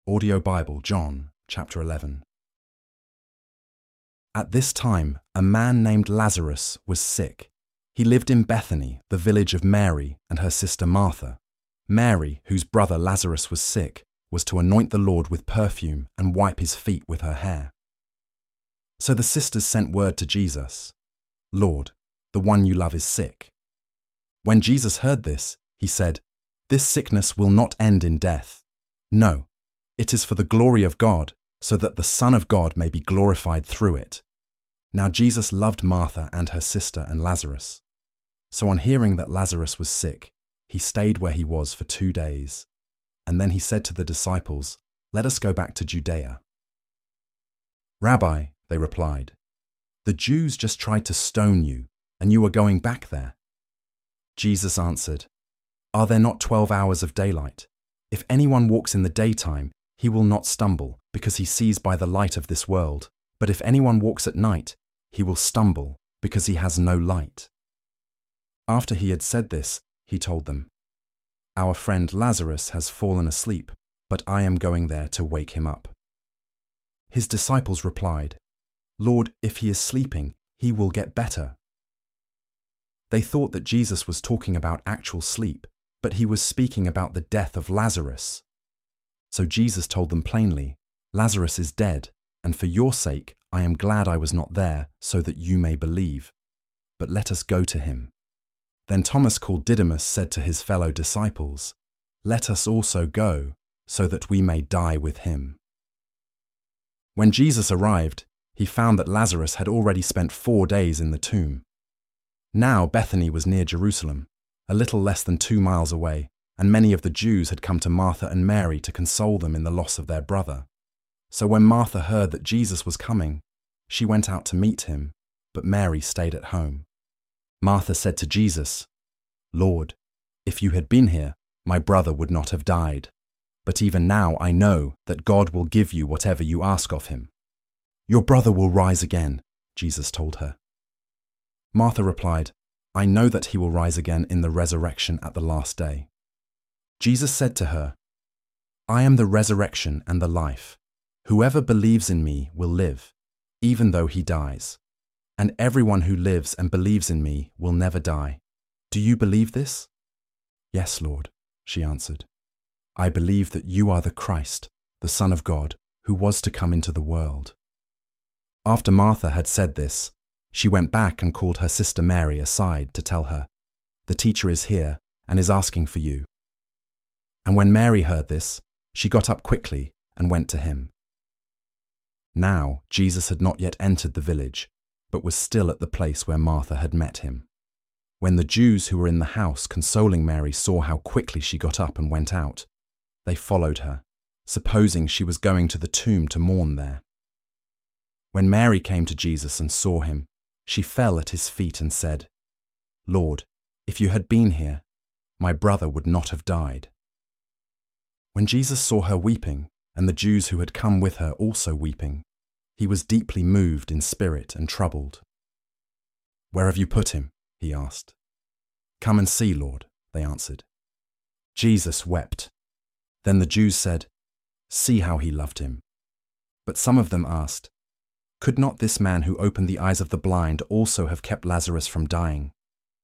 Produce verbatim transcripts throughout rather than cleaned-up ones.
Audio Bible, John, chapter eleven. At this time, a man named Lazarus was sick. He lived in Bethany, the village of Mary and her sister Martha. Mary, whose brother Lazarus was sick, was to anoint the Lord with perfume and wipe his feet with her hair. So the sisters sent word to Jesus, "Lord, the one you love is sick." When Jesus heard this, he said, "This sickness will not end in death. No, it is for the glory of God, so that the Son of God may be glorified through it." Now Jesus loved Martha and her sister and Lazarus. So on hearing that Lazarus was sick, he stayed where he was for two days. And then he said to the disciples, "Let us go back to Judea." "Rabbi," they replied, "the Jews just tried to stone you, and you are going back there." Jesus answered, "Are there not twelve hours of daylight? If anyone walks in the daytime, he will not stumble, because he sees by the light of this world. But if anyone walks at night, he will stumble, because he has no light." After he had said this, he told them, "Our friend Lazarus has fallen asleep, but I am going there to wake him up." His disciples replied, "Lord, if he is sleeping, he will get better." They thought that Jesus was talking about actual sleep, but he was speaking about the death of Lazarus. So Jesus told them plainly, "Lazarus is dead, and for your sake I am glad I was not there, so that you may believe. But let us go to him." Then Thomas, called Didymus, said to his fellow disciples, "Let us also go, so that we may die with him." When Jesus arrived, he found that Lazarus had already spent four days in the tomb. Now Bethany was near Jerusalem, a little less than two miles away, and many of the Jews had come to Martha and Mary to console them in the loss of their brother. So when Martha heard that Jesus was coming, she went out to meet him, but Mary stayed at home. Martha said to Jesus, "Lord, if you had been here, my brother would not have died. But even now I know that God will give you whatever you ask of him." "Your brother will rise again," Jesus told her. Martha replied, "I know that he will rise again in the resurrection at the last day." Jesus said to her, "I am the resurrection and the life. Whoever believes in me will live, even though he dies. And everyone who lives and believes in me will never die. Do you believe this?" "Yes, Lord," she answered. "I believe that you are the Christ, the Son of God, who was to come into the world." After Martha had said this, she went back and called her sister Mary aside to tell her, "The teacher is here and is asking for you." And when Mary heard this, she got up quickly and went to him. Now Jesus had not yet entered the village, but was still at the place where Martha had met him. When the Jews who were in the house consoling Mary saw how quickly she got up and went out, they followed her, supposing she was going to the tomb to mourn there. When Mary came to Jesus and saw him, she fell at his feet and said, "Lord, if you had been here, my brother would not have died." When Jesus saw her weeping, and the Jews who had come with her also weeping, he was deeply moved in spirit and troubled. "Where have you put him?" he asked. "Come and see, Lord," they answered. Jesus wept. Then the Jews said, "See how he loved him." But some of them asked, "Could not this man who opened the eyes of the blind also have kept Lazarus from dying?"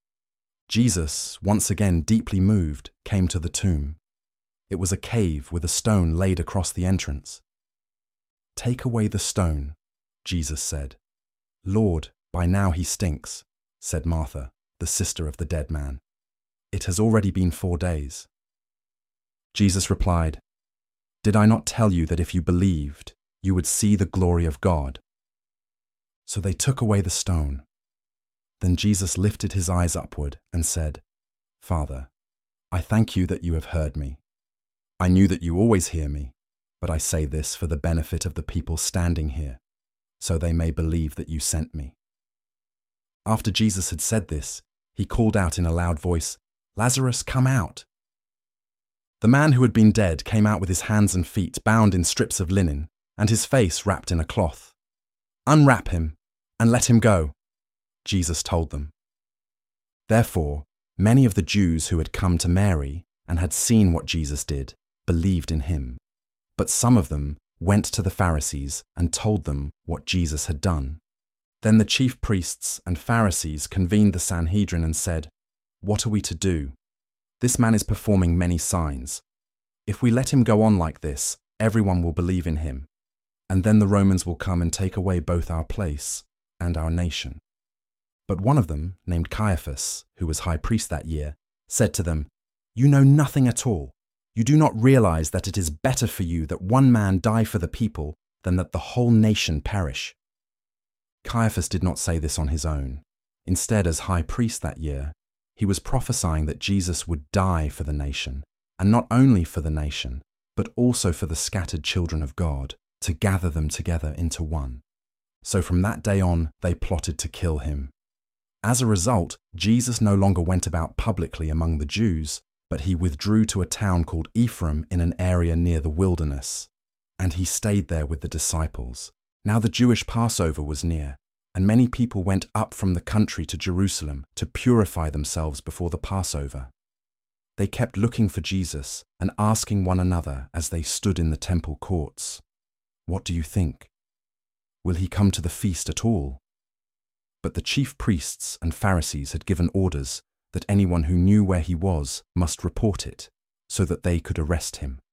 Jesus, once again deeply moved, came to the tomb. It was a cave with a stone laid across the entrance. "Take away the stone," Jesus said. "Lord, by now he stinks," said Martha, the sister of the dead man. "It has already been four days." Jesus replied, "Did I not tell you that if you believed, you would see the glory of God?" So they took away the stone. Then Jesus lifted his eyes upward and said, "Father, I thank you that you have heard me. I knew that you always hear me, but I say this for the benefit of the people standing here, so they may believe that you sent me." After Jesus had said this, he called out in a loud voice, "Lazarus, come out!" The man who had been dead came out with his hands and feet bound in strips of linen, and his face wrapped in a cloth. "Unwrap him and let him go," Jesus told them. Therefore, many of the Jews who had come to Mary and had seen what Jesus did believed in him. But some of them went to the Pharisees and told them what Jesus had done. Then the chief priests and Pharisees convened the Sanhedrin and said, "What are we to do? This man is performing many signs. If we let him go on like this, everyone will believe in him, and then the Romans will come and take away both our place and our nation." But one of them, named Caiaphas, who was high priest that year, said to them, "You know nothing at all. You do not realize that it is better for you that one man die for the people than that the whole nation perish." Caiaphas did not say this on his own. Instead, as high priest that year, he was prophesying that Jesus would die for the nation, and not only for the nation, but also for the scattered children of God, to gather them together into one. So from that day on, they plotted to kill him. As a result, Jesus no longer went about publicly among the Jews, but he withdrew to a town called Ephraim in an area near the wilderness. And he stayed there with the disciples. Now the Jewish Passover was near, and many people went up from the country to Jerusalem to purify themselves before the Passover. They kept looking for Jesus and asking one another as they stood in the temple courts, "What do you think? Will he come to the feast at all?" But the chief priests and Pharisees had given orders that anyone who knew where he was must report it, so that they could arrest him.